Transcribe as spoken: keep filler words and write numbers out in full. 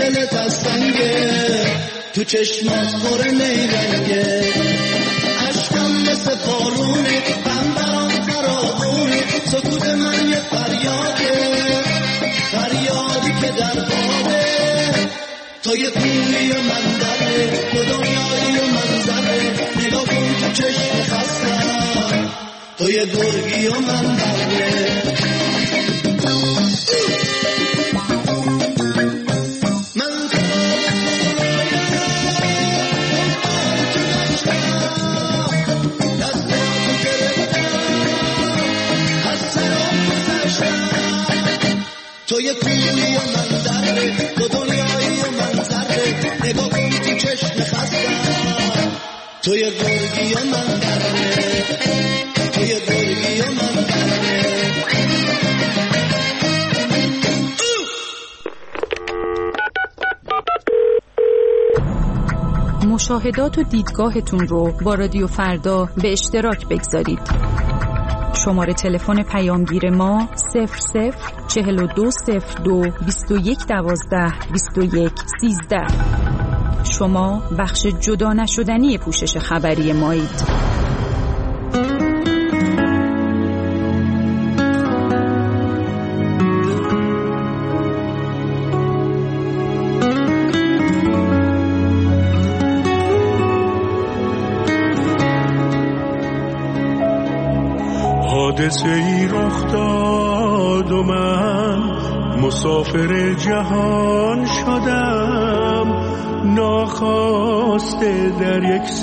دلت از سنگه، تو چشمات پر نیرنگه، عشقم مثل بارونه، غم برام فراغونه، سکوت من یه فریاده، فریادی که در باده، تو یه کوهی و منظره، تو دنیایی و منظره، نگاه کن تو چشم خستم، تو یه گرگی و منظره. تو یه کوهی و منظره، تو دنیایی و منظره، نگاه کن تو چشم خستم، تو یه گرگی و منظره، تو یه گرگی و منظره. مشاهدات و دیدگاهتون رو با رادیو فردا به اشتراک بگذارید. شماره تلفن پیامگیر ما صفر صفر چهل و دو صفر دو بیست و یک دوازده بیست و یک سیزده. شما بخش جدا نشدنی پوشش خبری مایید. حادثه ای رخ داد و من مسافر جهان شدم، ناخواسته در یک